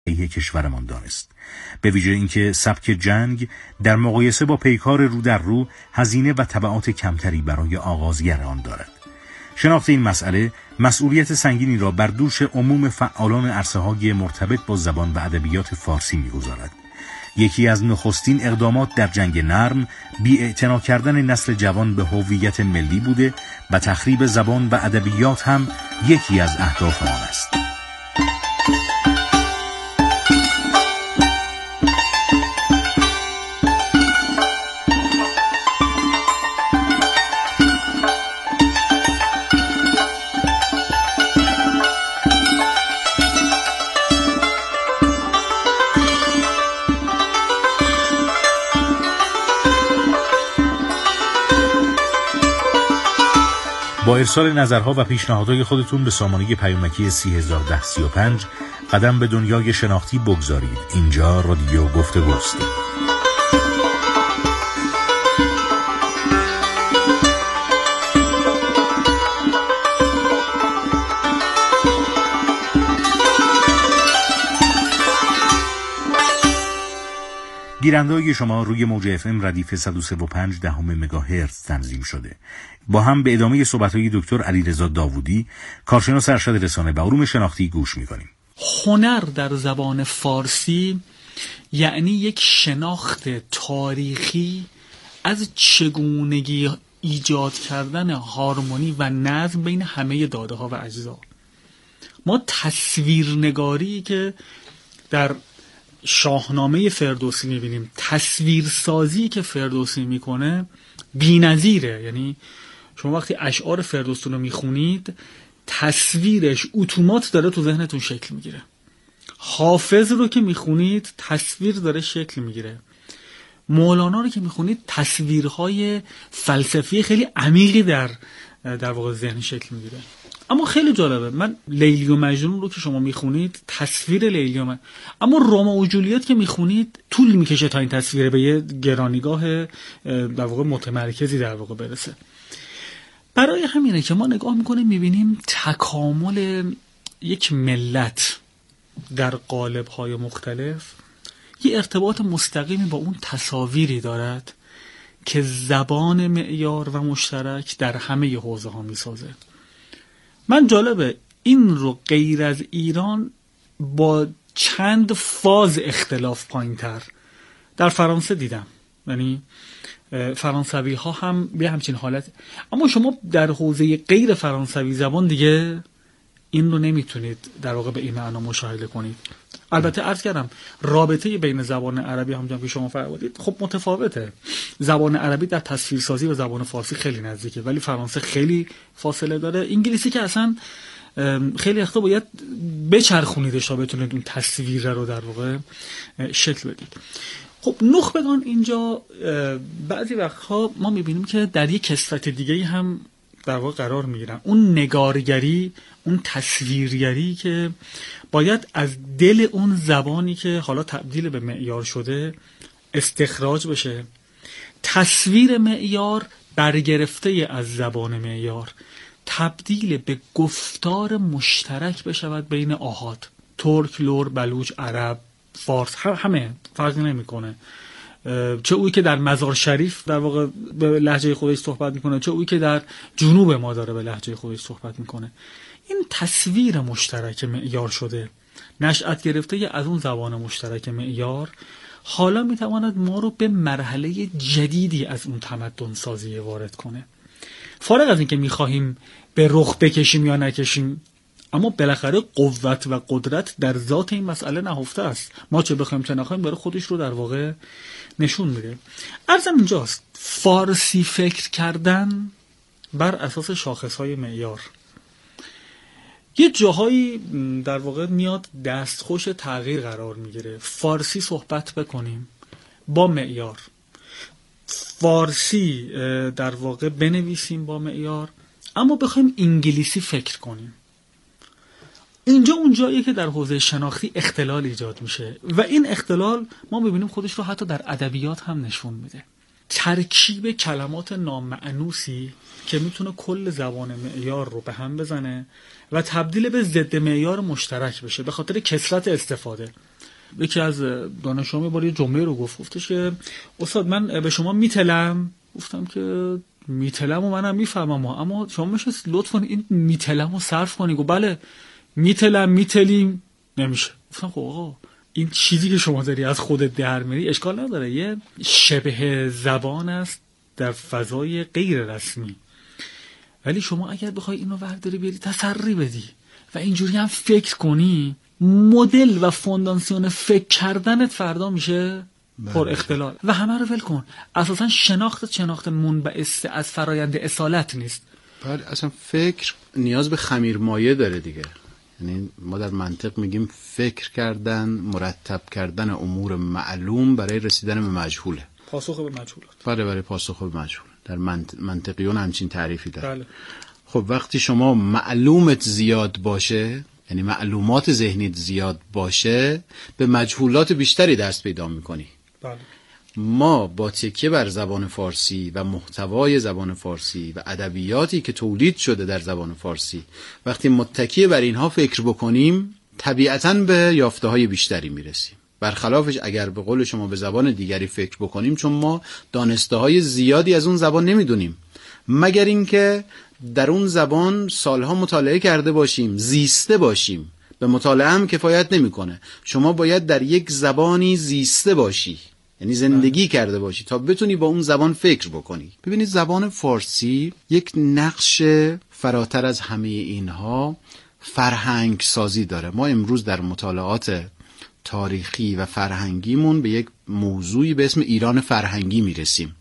علیه کشورمان دانست. به ویژه اینکه سبک جنگ در مقایسه با پیکار رو در رو هزینه و تبعات کمتری برای آغازگر آن دارد. شناخت این مسئله مسئولیت سنگینی را بر دوش عموم فعالان عرصه‌های مرتبط با زبان و ادبیات فارسی می‌گذارد. یکی از نخستین اقدامات در جنگ نرم بی‌اعتنا کردن نسل جوان به هویت ملی بوده و تخریب زبان و ادبیات هم یکی از اهداف آن است. با ارسال نظرها و پیشنهادهای خودتون به سامانه پیامکی 301035 قدم به دنیای شناختی بگذارید. اینجا رادیو گفتگوست. گیرنده‌های شما روی موج FM ردیف 103.5 مگاهرتز تنظیم شده. با هم به ادامه صحبت‌های دکتر علیرضا داوودی، کارشناس ارشد رسانه و علوم شناختی گوش می‌کنیم. هنر در زبان فارسی یعنی یک شناخت تاریخی از چگونگی ایجاد کردن هارمونی و نظم بین همه داده‌ها و اجزا. ما تصویرنگاری که در شاهنامه فردوسی میبینیم، تصویرسازی که فردوسی میکنه بی‌نظیره. یعنی شما وقتی اشعار فردوسی رو میخونید تصویرش اتومات داره تو ذهنتون شکل میگیره. حافظ رو که میخونید تصویر داره شکل میگیره. مولانا رو که میخونید تصویرهای فلسفی خیلی عمیقی در واقع ذهن شکل میگیره. اما خیلی جالبه، من لیلی و مجنون رو که شما میخونید تصویر لیلی و مجنون، اما رومئو و جولیت که میخونید طول میکشه تا این تصویر به یه گرانیگاه در واقع متمرکزی در واقع برسه. برای همینه که ما نگاه میکنیم میبینیم تکامل یک ملت در قالب‌های مختلف یه ارتباط مستقیمی با اون تصاویری دارد که زبان معیار و مشترک در همه حوزه ها میسازه. من جالبه این رو غیر از ایران با چند فاز اختلاف پایین‌تر در فرانسه دیدم. یعنی فرانسوی ها هم به همچین حالت، اما شما در حوزه غیر فرانسوی زبان دیگه این رو نمیتونید در واقع به این معنا مشاهده کنید. البته عرض کردم رابطه بین زبان عربی همونجوری که شما فرمودید خب متفاوته. زبان عربی در تصویرسازی و زبان فارسی خیلی نزدیکه، ولی فرانسه خیلی فاصله داره. انگلیسی که اصلا خیلی وقتا باید بچرخونیدش تا بتونید اون تصویر رو در واقع شکل بدید. خب نخبگان اینجا بعضی وقتها ما میبینیم که در یک کثرت دیگه هم در واقع قرار میگیرن. اون نگارگری، اون تصویرگری که باید از دل اون زبانی که حالا تبدیل به معیار شده استخراج بشه. تصویر معیار برگرفته از زبان معیار تبدیل به گفتار مشترک بشود بین آحاد، ترک، لور، بلوچ، عرب، فارس، همه فرقی نمیکنه. چه اویی که در مزار شریف در واقع به لهجه خودش صحبت میکنه، چه اویی که در جنوب ما داره به لهجه خودش صحبت میکنه. این تصویر مشترک معیار شده، نشأت گرفته از اون زبان مشترک معیار، حالا میتواند ما رو به مرحله جدیدی از اون تمدن سازی وارد کنه. فارغ از اینکه میخواهیم به رخ بکشیم یا نکشیم، اما بالاخره قوت و قدرت در ذات این مسئله نهفته است. ما چه بخوایم چه نخوایم داره خودش رو در واقع نشون میده. عرضم اینجاست فارسی فکر کردن بر اساس شاخصهای معیار یه جاهایی در واقع میاد دستخوش تغییر قرار میگیره. فارسی صحبت بکنیم با معیار، فارسی در واقع بنویسیم با معیار، اما بخوایم انگلیسی فکر کنیم. اینجا اون جاییه که در حوزه شناختی اختلال ایجاد میشه و این اختلال ما میبینیم خودش رو حتی در ادبیات هم نشون میده. ترکیب کلمات نامأنوسی که میتونه کل زبان معیار رو به هم بزنه و تبدیل به ضد معیار مشترک بشه به خاطر کثرت استفاده. یکی از دانشجویان بار یه جمله رو گفتش که استاد من به شما میتلم. گفتم که میتلم و منم میفهمم، اما شما میشه لطفا این میتلم رو صرف کنی. گفت بله میتلم میتلیم نمیشه. گفتم خب آقا این چیزی که شما داری از خودت در میری اشکال نداره، یه شبه زبان است در فضای غیر رسمی، ولی شما اگر بخوای اینو ورداری بیاری تسری بدی و اینجوری هم فکر کنی، مدل و فونداسیون فکر کردنت فردا میشه پر اختلال و همه رو ول کن. اساسا شناخت منبعث از فرایند اصالت نیست. بله اصلا فکر نیاز به خمیرمایه داره دیگه. یعنی ما در منطق میگیم فکر کردن، مرتب کردن امور معلوم برای رسیدن به مجهوله. پاسخ به مجهولات. بله برای پاسخ به مجهول. در منطقیون همچین تعریفی داره. بله. خب وقتی شما معلومت زیاد باشه، یعنی معلومات ذهنیت زیاد باشه، به مجهولات بیشتری دست پیدا میکنی. بله. ما با تکیه بر زبان فارسی و محتوای زبان فارسی و ادبیاتی که تولید شده در زبان فارسی، وقتی متکی بر اینها فکر بکنیم طبیعتاً به یافته‌های بیشتری میرسیم. برخلافش اگر به قول شما به زبان دیگری فکر بکنیم، چون ما دانسته‌های زیادی از اون زبان نمیدونیم، مگر اینکه در اون زبان سالها مطالعه کرده باشیم، زیسته باشیم. به مطالعه هم کفایت نمیکنه. شما باید در یک زبانی زیسته باشی، یعنی زندگی کرده باشی تا بتونی با اون زبان فکر بکنی. ببینید زبان فارسی یک نقش فراتر از همه اینها فرهنگ سازی داره. ما امروز در مطالعات تاریخی و فرهنگیمون به یک موضوعی به اسم ایران فرهنگی میرسیم.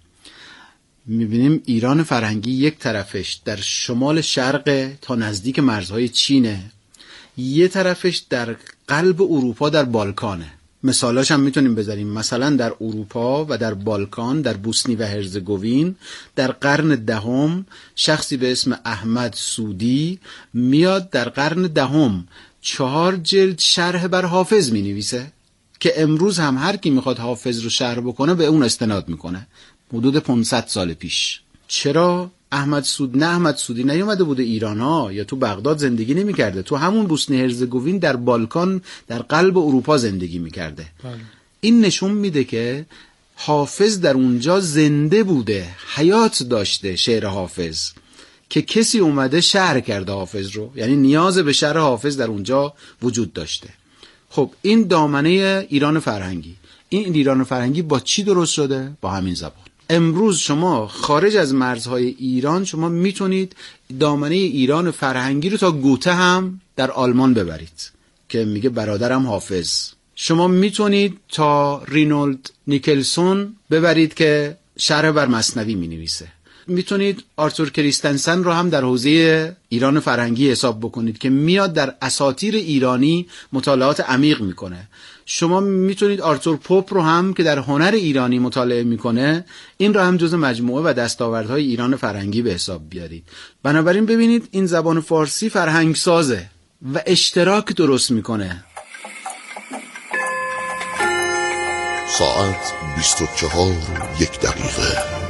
میبینیم ایران فرهنگی یک طرفش در شمال شرق تا نزدیک مرزهای چینه، یه طرفش در قلب اروپا در بالکانه. مثالاش هم میتونیم بذاریم. مثلا در اروپا و در بالکان، در بوسنی و هرزگوین، در قرن دهم شخصی به اسم احمد سودی میاد در قرن دهم 4 جلد شرح بر حافظ مینویسه که امروز هم هر کی میخواد حافظ رو شرح بکنه به اون استناد میکنه. حدود 500 سال پیش. چرا احمد سودی نیومده بوده ایران ها یا تو بغداد زندگی نمیکرده، تو همون بوسنی هرزگوین در بالکان در قلب اروپا زندگی میکرده. این نشون میده که حافظ در اونجا زنده بوده، حیات داشته شعر حافظ، که کسی اومده شرح کرده حافظ رو، یعنی نیاز به شرح حافظ در اونجا وجود داشته. خب این دامنه ایران فرهنگی. این ایران فرهنگی با چی درست شده؟ با همین زبان. امروز شما خارج از مرزهای ایران شما میتونید دامنه ایران فرهنگی رو تا گوته هم در آلمان ببرید که میگه برادرم حافظ. شما میتونید تا رینولد نیکلسون ببرید که شرح بر مثنوی مینویسه. میتونید آرتور کریستنسن رو هم در حوزه ایران فرهنگی حساب بکنید که میاد در اساطیر ایرانی مطالعات عمیق میکنه. شما میتونید آرتور پوپ رو هم که در هنر ایرانی مطالعه میکنه، این رو هم جز مجموعه و دستاوردهای ایران فرهنگی به حساب بیارید. بنابراین ببینید این زبان فارسی فرهنگ سازه و اشتراک درست میکنه. ساعت 24:01.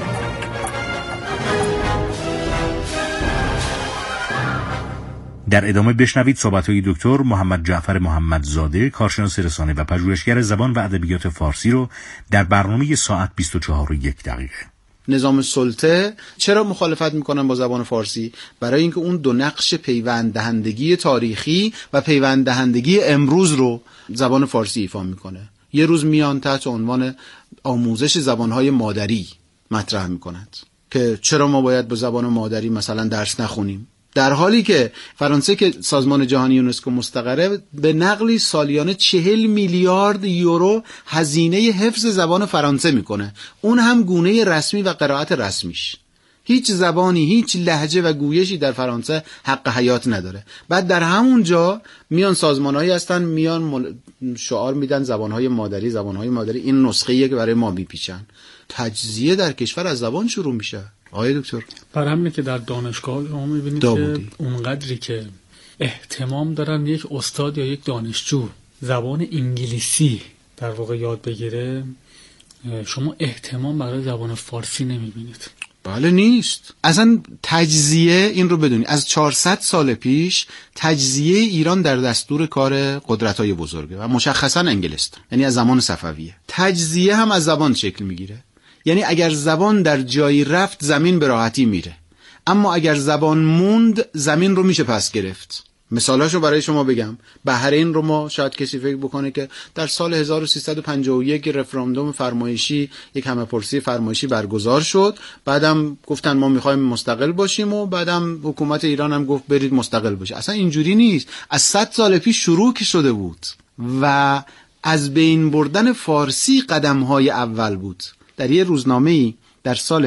در ادامه بشنوید صحبت‌های دکتر محمد جعفر محمدزاده، کارشناس رسانه و پژوهشگر زبان و ادبیات فارسی رو در برنامه ساعت 24:01. نظام سلطه چرا مخالفت میکنن با زبان فارسی؟ برای اینکه اون دو نقش پیوند دهندگی تاریخی و پیوند دهندگی امروز رو زبان فارسی ایفا میکنه. یه روز میان تحت عنوان آموزش زبانهای مادری مطرح میکنند که چرا ما باید با زبان مادری مثلا درس نخونیم، در حالی که فرانسه که سازمان جهانی یونسکو مستقره به نقلی سالیانه 40 میلیارد یورو هزینه حفظ زبان فرانسه میکنه، اون هم گونه رسمی و قرائت رسمیش. هیچ زبانی، هیچ لهجه و گویشی در فرانسه حق حیات نداره. بعد در همون جا میان سازمانهایی هستن میان شعار میدن زبانهای مادری. این نسخه‌ایه که برای ما میپیچن. تجزیه در کشور از زبان شروع میشه. آقای دکتر، برای همینه که در دانشگاه شما میبینید که اونقدری که اهتمام دارن یک استاد یا یک دانشجو زبان انگلیسی در واقع یاد بگیره، شما اهتمام برای زبان فارسی نمیبینید. بله نیست. اصلا تجزیه، این رو بدونی، از 400 سال پیش تجزیه ایران در دستور کار قدرت‌های بزرگه و مشخصا انگلستان، یعنی از زمان صفویه. تجزیه هم از زبان شکل میگیره، یعنی اگر زبان در جایی رفت زمین به راحتی میره، اما اگر زبان موند زمین رو میشه پس گرفت. مثالاشو برای شما بگم. بحرین رو ما شاید کسی فکر بکنه که در سال 1351 رفراندوم فرمایشی، یک همه‌پرسی فرمایشی برگزار شد، بعدم گفتن ما میخوایم مستقل باشیم و بعدم حکومت ایران هم گفت برید مستقل باشید. اصلا اینجوری نیست. از 100 سال پیش شروع شده بود و از بین بردن فارسی قدم‌های اول بود. در یه روزنامه‌ای در سال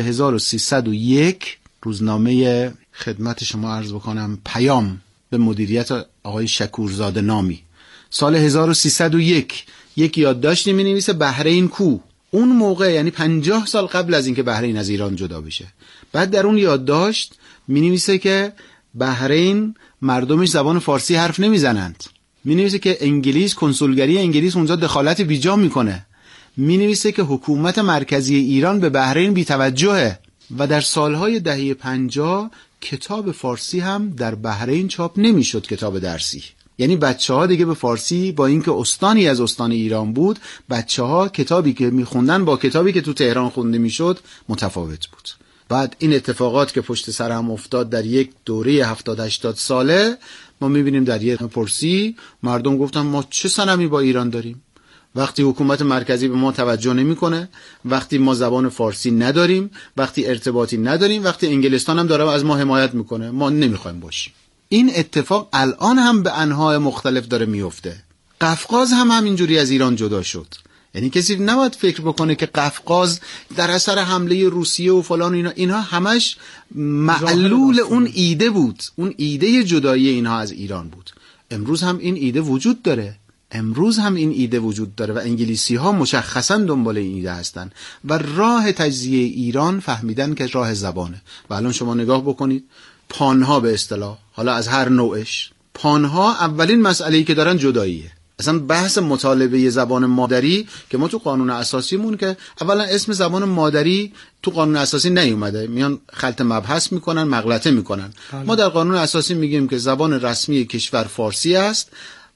1301، روزنامه خدمت شما عرض بکنم پیام به مدیریت آقای شکورزاده نامی، سال 1301 یک یادداشتی می‌نویسه بحرین کو. اون موقع یعنی 50 سال قبل از اینکه بحرین از ایران جدا بشه. بعد در اون یادداشت می‌نویسه که بحرین مردمش زبان فارسی حرف نمیزنند. می‌نویسه که انگلیس، کنسولگری انگلیس اونجا دخالت بیجا میکنه. می‌نویسه که حکومت مرکزی ایران به بحرین بی‌توجهه. و در سالهای دهه 50 کتاب فارسی هم در بحرین چاپ نمیشد، کتاب درسی. یعنی بچه‌ها دیگه به فارسی، با اینکه استانی از استان ایران بود، بچه‌ها کتابی که می‌خوندن با کتابی که تو تهران خونده میشد متفاوت بود. بعد این اتفاقات که پشت سر هم افتاد در یک دوره 70-80 ساله، ما می‌بینیم در یک پرسی مردم گفتن ما چه صنمی با ایران داریم؟ وقتی حکومت مرکزی به ما توجه نمیکنه، وقتی ما زبان فارسی نداریم، وقتی ارتباطی نداریم، وقتی انگلستان هم داره از ما حمایت میکنه، ما نمیخوایم باشیم. این اتفاق الان هم به انواع مختلف داره میفته. قفقاز هم همینجوری از ایران جدا شد. یعنی کسی نباید فکر بکنه که قفقاز در اثر حمله روسیه و فلان اینها همش معلول اون ایده بود، اون ایده جدایی اینها از ایران بود. امروز هم این ایده وجود داره. و انگلیسی ها مشخصا دنبال این ایده هستن و راه تجزیه ایران فهمیدن که راه زبانه. و الان شما نگاه بکنید، پانها به اصطلاح، حالا از هر نوعش، پانها اولین مسئله‌ای که دارن جداییه. اصلا بحث مطالبه زبان مادری که ما تو قانون اساسیمون، که اولا اسم زبان مادری تو قانون اساسی نیومده، میان خلط مبحث میکنن، مغلطه میکنن. ما در قانون اساسی میگیم که زبان رسمی کشور فارسی است،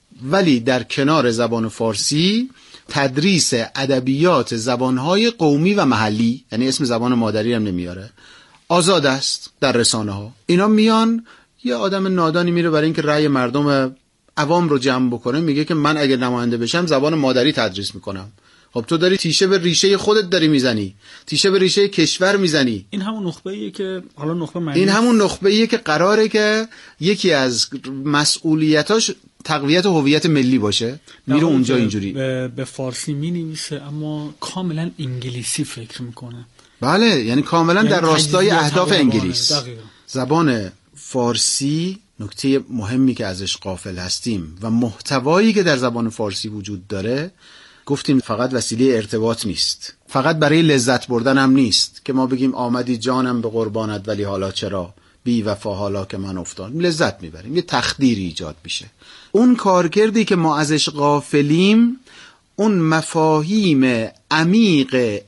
ولی در کنار زبان فارسی تدریس ادبیات زبانهای قومی و محلی، یعنی اسم زبان مادری هم نمیاره، آزاد است در رسانه ها. اینا میان، یه آدم نادانی میره برای اینکه رأی مردم عوام رو جمع بکنه، میگه که من اگر نماینده بشم زبان مادری تدریس میکنم. خب تو داری تیشه به ریشه خودت داری میزنی، تیشه به ریشه کشور میزنی. این همون نخبه‌ایه که حالا نخبه معنی، این همون نخبه‌ایه که قراره که یکی از مسئولیتاش تقویت هویت ملی باشه، میره اونجا اینجوری به فارسی مینویسه اما کاملا انگلیسی فکر میکنه. بله، یعنی کاملا در راستای اهداف انگلیس. دقیقا. زبان فارسی، نکته مهمی که ازش غافل هستیم و محتوایی که در زبان فارسی وجود داره، گفتیم فقط وسیله ارتباط نیست، فقط برای لذت بردن هم نیست که ما بگیم آمدی جانم به قربانت ولی حالا چرا بی وفا حالا که من افتادم، لذت میبریم، یه تخدیری ایجاد میشه. اون کارکردی که ما ازش غافلیم، اون مفاهیم عمیق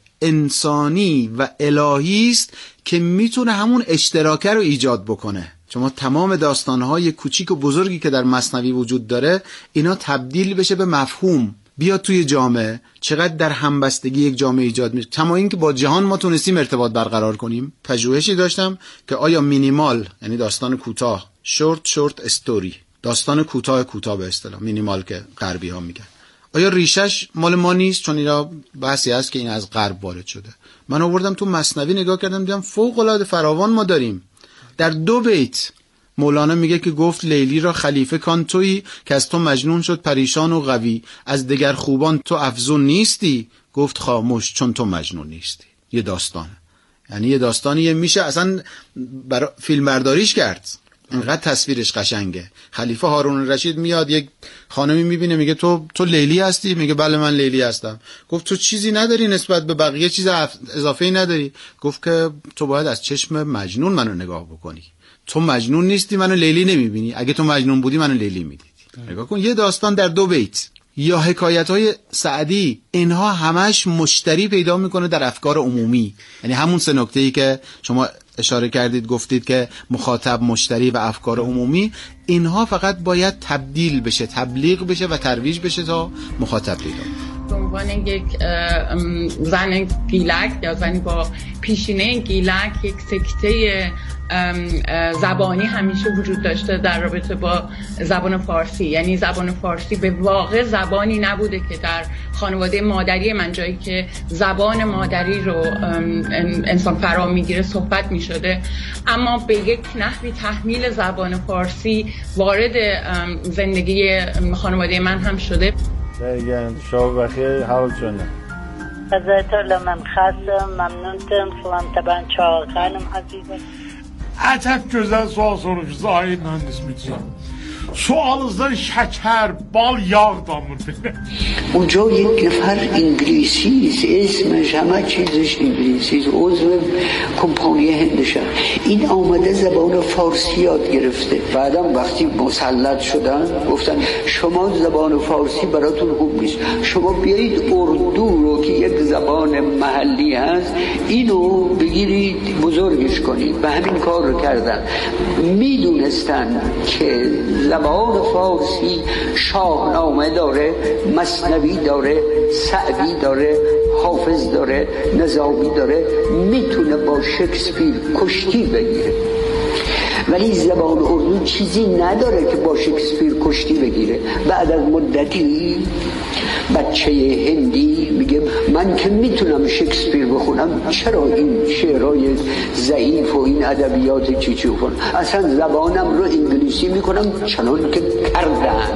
انسانی و الهی است که میتونه همون اشتراکه رو ایجاد بکنه. شما تمام داستانهای کوچیک و بزرگی که در مثنوی وجود داره، اینا تبدیل بشه به مفهوم، بیاد توی جامعه، چقدر در همبستگی یک جامعه ایجاد میشه. کما اینکه با جهان ما تونستیم ارتباط برقرار کنیم. پژوهشی داشتم که آیا مینیمال، یعنی داستان کوتاه، شورت استوری، داستان کوتاه به اصطلاح مینیمال که غربی ها میگن، آیا ریشش مال ما نیست؟ چون اینا بحثی هست که این از غرب وارد شده. من آوردم تو مثنوی نگاه کردم، دیدم فوق العاده فراوان ما داریم. در 2 بیت مولانا میگه که گفت لیلی را خلیفه کان تویی، که از تو مجنون شد پریشان و قوی، از دگر خوبان تو افزون نیستی، گفت خاموش چون تو مجنون نیستی. یه داستانه، یعنی یه داستانیه میشه اصلا فیلم برداریش کرد، اینقدر تصویرش قشنگه. خلیفه هارون الرشید میاد، یک خانمی میبینه، میگه تو لیلی هستی؟ میگه بله من لیلی هستم. گفت تو چیزی نداری نسبت به بقیه، چیز اضافه‌ای نداری؟ گفت که تو باید از چشم مجنون منو نگاه بکنی، تو مجنون نیستی، منو لیلی نمیبینی، اگه تو مجنون بودی منو لیلی میدیدی. نگاه کن، یه داستان در 2 بیت، یا حکایت‌های سعدی، اینها همش مشتری پیدا میکنه در افکار عمومی. یعنی همون سه نکته‌ای که شما اشاره کردید، گفتید که مخاطب، مشتری و افکار عمومی، اینها فقط باید تبدیل بشه، تبلیغ بشه و ترویج بشه تا مخاطب پیدا کنه. به عنوان یک زن گیلک یا زنی با پیشینه گیلک، یک سکته زبانی همیشه وجود داشته در رابطه با زبان فارسی. یعنی زبان فارسی به واقع زبانی نبوده که در خانواده مادری من، جایی که زبان مادری رو انسان فرا میگیره، صحبت میشده، اما به یک نحوی تحمیل زبان فارسی وارد زندگی خانواده من هم شده. شب بخیر، حال شونه حضرت من خستم، ممنونتم، falan taban çok hanım azizim. Çok güzel sual sormuşsunuz Ayin mühendisimiz. Sualınızdan şeker, bal, yağ damır. اونجا یک نفر انگلیسی است، اسمش همه چیزش انگلیسی است، عضو کمپانی هندشه. این آمده زبان فارسی یاد گرفته. بعدم وقتی مسلط شدن گفتن شما زبان فارسی براتون خوب نیست، شما بیایید اردو رو که یک زبان محلی هست اینو بگیرید بزرگش کنید. و همین کار رو کردن. میدونستن که زبان فارسی شاهنامه داره، مثنوی داره، سعدی داره، حافظ داره، نظامی داره، میتونه با شکسپیر کشتی بگیره. ولی زبان اردو چیزی نداره که با شکسپیر کشتی بگیره. بعد از مدتی بچه هندی میگه من که میتونم شکسپیر بخونم، چرا این شعرهای ضعیف و این ادبیات چیچوفون، اصلا زبانم رو انگلیسی میکنم چنان که کردن.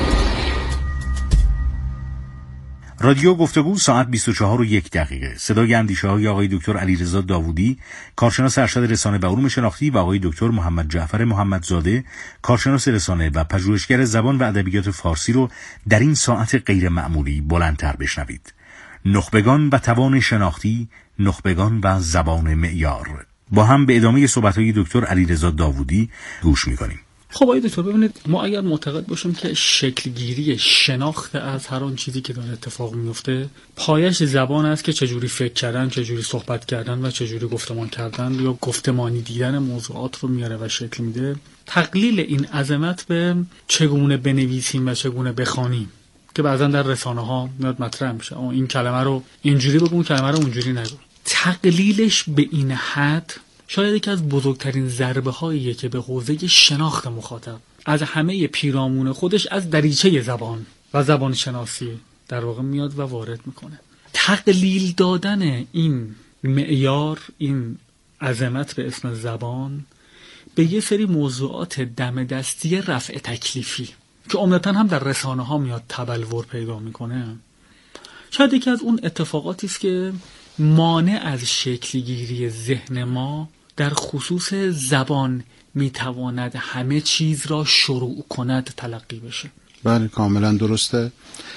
رادیو گفتگو ساعت 24:01. صدای اندیشه‌های آقای دکتر علیرضا داوودی، کارشناس ارشد رسانه و علوم شناختی، و آقای دکتر محمد جعفر محمدزاده، کارشناس رسانه و پژوهشگر زبان و ادبیات فارسی رو در این ساعت غیر معمولی بلندتر بشنوید. نخبگان و توان شناختی، نخبگان و زبان معیار. با هم به ادامه صحبت‌های دکتر علیرضا داوودی گوش می‌کنیم. خب آقای دکتر، ببینید، ما اگر معتقد باشیم که شکلگیری شناخت از هر آن چیزی که داره اتفاق میفته پایش زبان است که چجوری فکر کردن، چجوری صحبت کردن و چجوری گفتمان کردن یا گفتمانی دیدن موضوعات رو میاره و شکل میده، تقلیل این عظمت به چگونه بنویسیم و چگونه بخوانیم که بعضا در رسانه ها میاد مطرح میشه، این کلمه رو اینجوری بگو، اون کلمه رو اونجوری نگو، تقلیلش به این حد شاید یکی از بزرگترین ضربه هاییه که به حوزه شناخت مخاطب از همه پیرامون خودش، از دریچه زبان و زبان شناسی در واقع میاد و وارد میکنه. تقلیل دادن این معیار، این عظمت به اسم زبان، به یه سری موضوعات دم دستی رفع تکلیفی که عمدتاً هم در رسانه ها میاد تبلور پیدا میکنه، شاید یکی از اون اتفاقاتی است که مانع از شکلگیری ذهن ما در خصوص زبان میتواند همه چیز را شروع کند تلقی بشه. بله، کاملا درسته.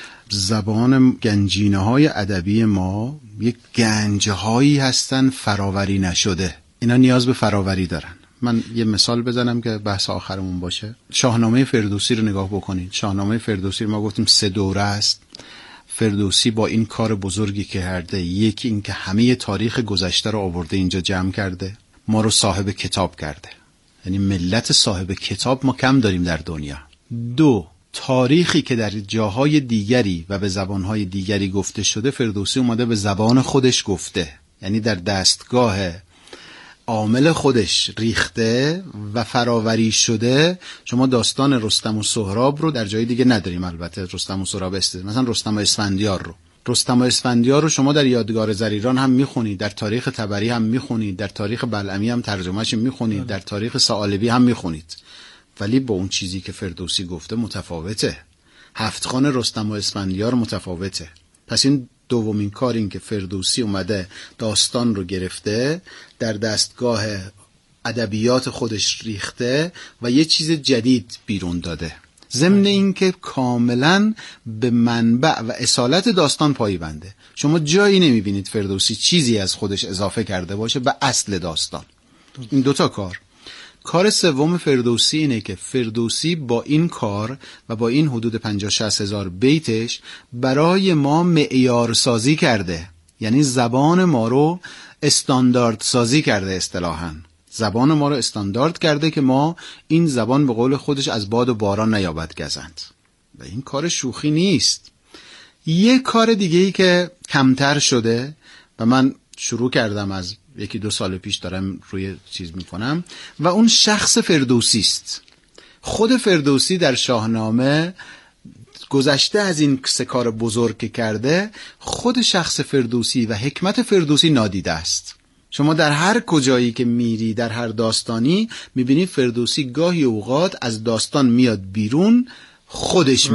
زبان گنجینه های ادبی ما یک گنج هایی هستن فراوری نشده. اینا نیاز به فراوری دارن. من یه مثال بزنم که بحث آخرمون باشه. شاهنامه فردوسی رو نگاه بکنید. شاهنامه فردوسی رو ما گفتیم 3 دوره است. فردوسی با این کار بزرگی که کرده، یکی این که همه تاریخ گذشته رو آورده اینجا جمع کرده، ما رو صاحب کتاب کرده. یعنی ملت صاحب کتاب ما کم داریم در دنیا. 2، تاریخی که در جاهای دیگری و به زبانهای دیگری گفته شده، فردوسی اومده به زبان خودش گفته، یعنی در دستگاه عامل خودش ریخته و فراوری شده. شما داستان رستم و سهراب رو در جای دیگه نداریم، البته رستم و سهراب مثلا رستم و اسفندیار رو شما در یادگار زریران هم میخونید، در تاریخ طبری هم میخونید، در تاریخ بلعمی هم ترجمهش میخونید، در تاریخ ثعالبی هم میخونید، ولی با اون چیزی که فردوسی گفته متفاوته. 7 خوان رستم و اسفندیار متفاوته. پس این دومین کار این که فردوسی اومده داستان رو گرفته، در دستگاه ادبیات خودش ریخته و یه چیز جدید بیرون داده، ضمن این که کاملا به منبع و اصالت داستان پایبنده. شما جایی نمیبینید فردوسی چیزی از خودش اضافه کرده باشه به اصل داستان. این 2 کار. کار سوم فردوسی اینه که فردوسی با این کار و با این حدود 50-60 هزار بیتش برای ما معیار سازی کرده، یعنی زبان ما رو استاندارد سازی کرده. اصطلاحاً زبان ما رو استاندارد کرده که ما این زبان به قول خودش از باد و باران نیابد گزند، و این کار شوخی نیست. یه کار دیگه ای که کمتر شده و من شروع کردم از 1-2 سال پیش دارم روی چیز میکنم و اون شخص فردوسی است. خود فردوسی در شاهنامه گذشته از این 3 کار بزرگ که کرده، خود شخص فردوسی و حکمت فردوسی نادیده است. شما در هر کجایی که میری، در هر داستانی میبینی فردوسی گاهی اوقات از داستان میاد بیرون، خودش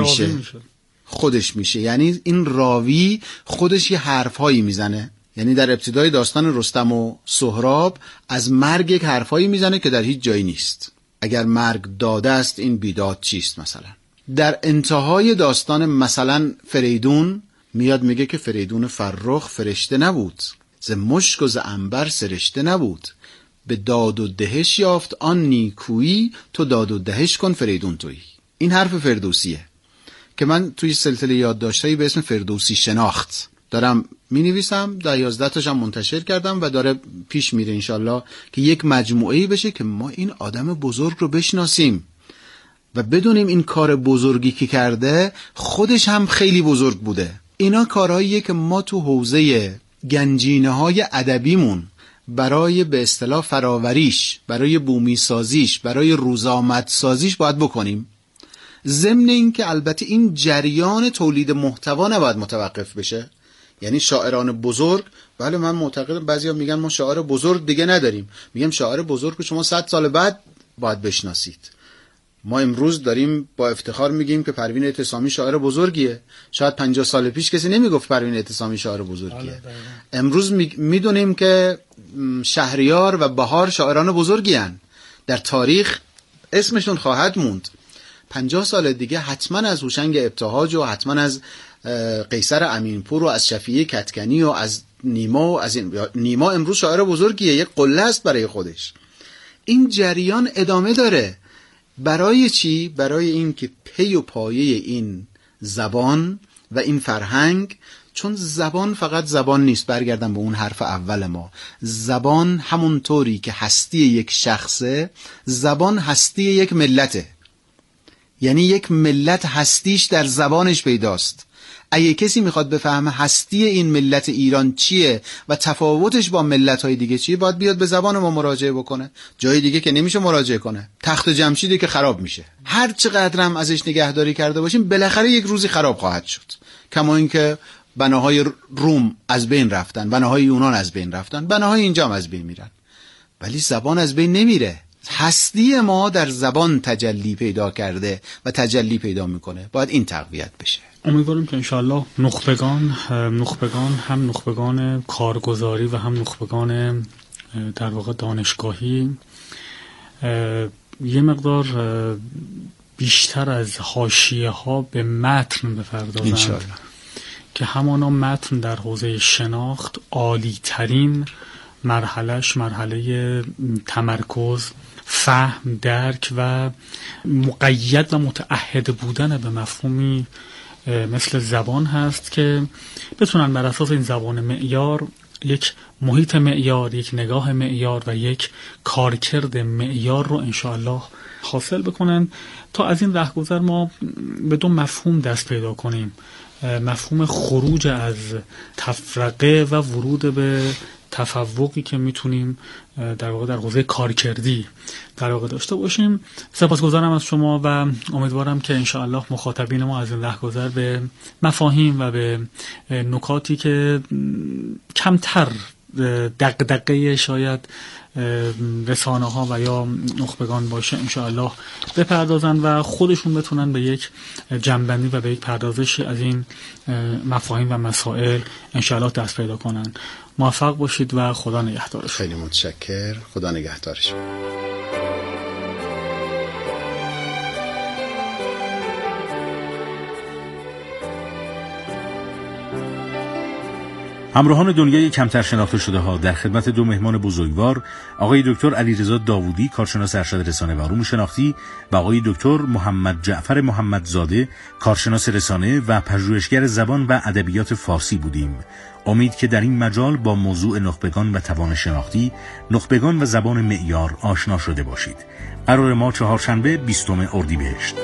میشه. یعنی این راوی خودش یه حرفهایی میزنه. یعنی در ابتدای داستان رستم و سهراب از مرگ یک حرفایی میزنه که در هیچ جایی نیست. اگر مرگ داده است این بیداد چیست مثلا. در انتهای داستان مثلا فریدون میاد میگه که فریدون فرخ فرشته نبود، ز مشک و ز عنبر سرشته نبود، به داد و دهش یافت آن نیکویی، تو داد و دهش کن فریدون تویی. این حرف فردوسیه که من توی سلسله یادداشتایی به اسم فردوسی شناخت دارم می نویسم. 11 تاشم منتشر کردم و داره پیش میره انشالله که یک مجموعه‌ای بشه که ما این آدم بزرگ رو بشناسیم و بدونیم این کار بزرگی که کرده خودش هم خیلی بزرگ بوده. اینا کارهاییه که ما تو حوزه گنجینه‌های ادبیمون برای به اصطلاح فراوریش، برای بومی سازیش، برای روزآمد سازیش باید بکنیم. ضمن این که البته این جریان تولید محتوا نباید متوقف بشه. یعنی شاعران بزرگ، بله من معتقدم بعضیا میگن ما شاعر بزرگ دیگه نداریم، میگم شاعر بزرگ رو شما 100 سال بعد باید بشناسید. ما امروز داریم با افتخار میگیم که پروین اعتصامی شاعر بزرگیه، شاید 50 سال پیش کسی نمیگفت پروین اعتصامی شاعر بزرگیه. امروز میدونیم که شهریار و بهار شاعران بزرگی هن. در تاریخ اسمشون خواهد موند. 50 سال دیگه حتما از هوشنگ ابتهاج و حتما از قیصر امینپور و از شفیع کتکنی و از نیما و از این نیما امروز شاعر بزرگیه، یک قله است برای خودش. این جریان ادامه داره. برای چی؟ برای این که پی و پایه این زبان و این فرهنگ، چون زبان فقط زبان نیست. برگردم به اون حرف اول ما، زبان همونطوری که هستی یک شخصه، زبان هستی یک ملته. یعنی یک ملت هستیش در زبانش پیداست. اگه کسی میخواد بفهمه هستی این ملت ایران چیه و تفاوتش با ملت‌های دیگه چیه، باید بیاد به زبان ما مراجعه بکنه. جای دیگه که نمیشه مراجعه کنه. تخت جمشیدی که خراب میشه، هر چقدر هم ازش نگهداری کرده باشیم بالاخره یک روزی خراب خواهد شد. کما اینکه بناهای روم از بین رفتن، بناهای یونان از بین رفتن، بناهای اینجا هم از بین میرن، ولی زبان از بین نمیره. هستی ما در زبان تجلی پیدا کرده و تجلی پیدا میکنه. باید این تقویت بشه. امیدواریم که انشاءالله نخبگان هم نخبگان کارگزاری و هم نخبگان در واقع دانشگاهی یه مقدار بیشتر از حاشیه ها به متن بپردازند که همانا متن در حوزه شناخت عالی ترین مرحله تمرکز، فهم، درک و مقید و متعهد بودن به مفهومی مثل زبان هست که بتونن بر اساس این زبان معیار یک محیط معیار، یک نگاه معیار و یک کارکرد معیار رو انشاءالله حاصل بکنن تا از این رهگذر ما به 2 مفهوم دست پیدا کنیم. مفهوم خروج از تفرقه و ورود به تفوقی که میتونیم در واقع در حوزه کارکردی در واقع داشته باشیم. سپاسگزارم از شما و امیدوارم که انشاءالله مخاطبین ما از این رهگذر به مفاهیم و به نکاتی که کمتر دغدغه شاید رسانه ها و یا نخبگان باشه انشاءالله بپردازن و خودشون بتونن به یک جنبندی و به یک پردازشی از این مفاهیم و مسائل انشاءالله دست پیدا کنن. موفق باشید و خدا نگهدارش. خیلی متشکر. خدا نگهدارش. همراهان دنیای کمتر شناخته شده ها، در خدمت دو مهمان بزرگوار، آقای دکتر علیرضا داوودی، کارشناس ارشد رسانه و علوم شناختی، و آقای دکتر محمد جعفر محمدزاده، کارشناس رسانه و پژوهشگر زبان و ادبیات فارسی بودیم. امید که در این مجال با موضوع نخبگان و توان شناختی، نخبگان و زبان معیار آشنا شده باشید. قرار ما چهارشنبه 20 اردیبهشت.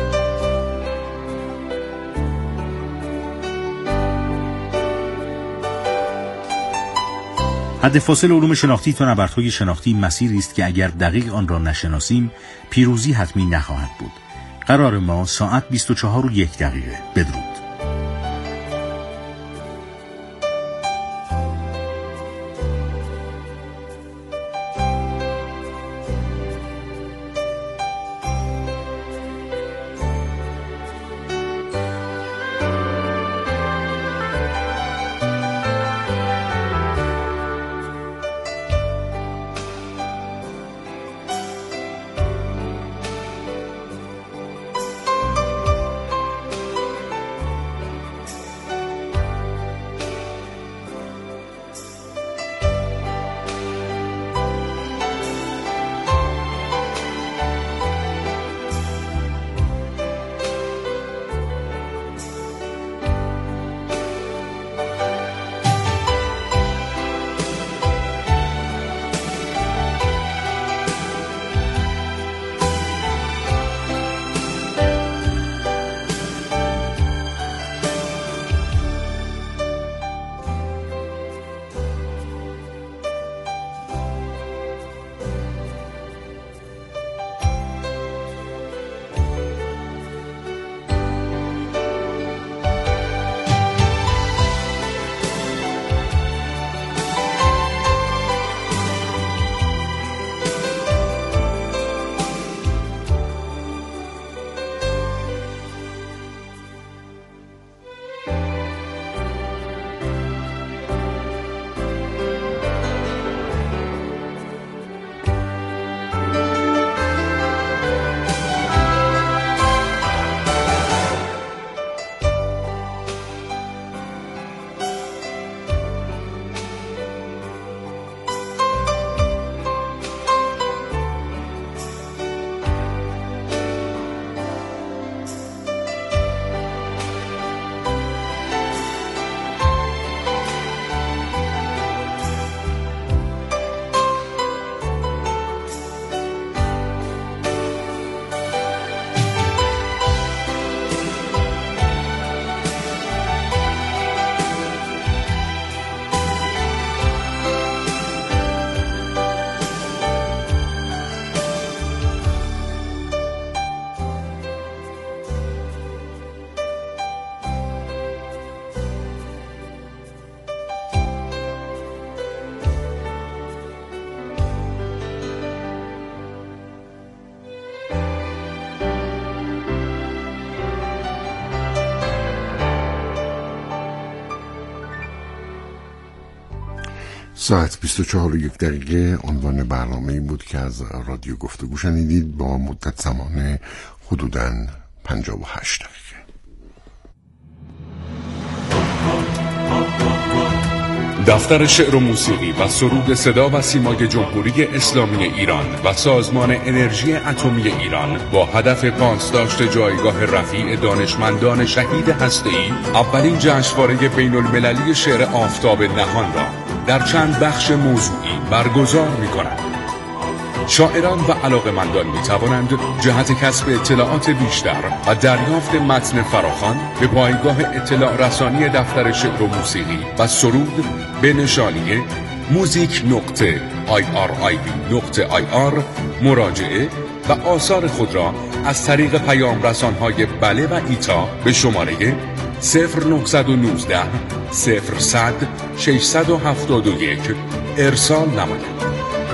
حد فاصل علوم شناختی تا نبردهای شناختی مسیری است که اگر دقیق آن را نشناسیم پیروزی حتمی نخواهد بود. قرار ما ساعت 24:01. بدرود. ساعت 24:01 عنوان برنامه‌ای بود که از رادیو گفتگو شنیدید با مدت زمان حدوداً 58 دقیقه. دفتر شعر و موسیقی و سرود صدا و سیمای جمهوری اسلامی ایران و سازمان انرژی اتمی ایران با هدف پاسداشت جایگاه رفیع دانشمندان شهید هسته‌ای اولین جشنواره بین المللی شعر آفتاب نهان را در چند بخش موضوعی برگزار می‌کند. شاعران و علاقه‌مندان می‌توانند جهت کسب اطلاعات بیشتر و دریافت متن فراخوان به پایگاه اطلاع رسانی دفتر شعر و موسیقی و سرود به نشانی music.irib.ir مراجعه و آثار خود را از طریق پیام رسان‌های بله و ایتا به شماره 0919 0100 671 ارسال نمایید.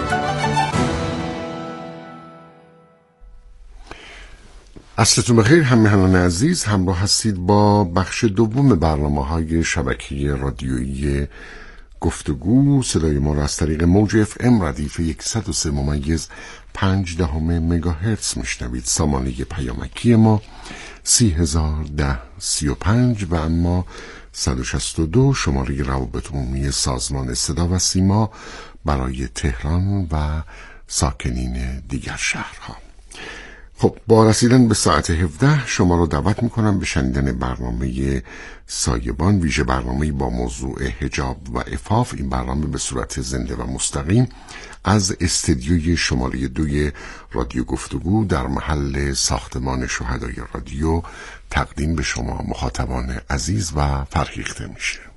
عصرتون بخیر همراهان عزیز، همراه هستید با بخش دوم برنامه‌های شبکه رادیویی گفتگو. صدای ما را از طریق موج FM ردیف 103.5 مگاهرتز میشنوید. سامانه پیامکی ما 301035 و اما 162 شماره روابط عمومی سازمان صدا و سیما برای تهران و ساکنین دیگر شهرها. خب با رسیدن به ساعت 17 شما رو دعوت میکنم به شنیدن برنامه سایبان، ویژه برنامه با موضوع حجاب و عفاف. این برنامه به صورت زنده و مستقیم از استدیوی شماره 2 رادیو گفتگو در محل ساختمان شهدای رادیو تقدیم به شما مخاطبان عزیز و فرهیخته میشه.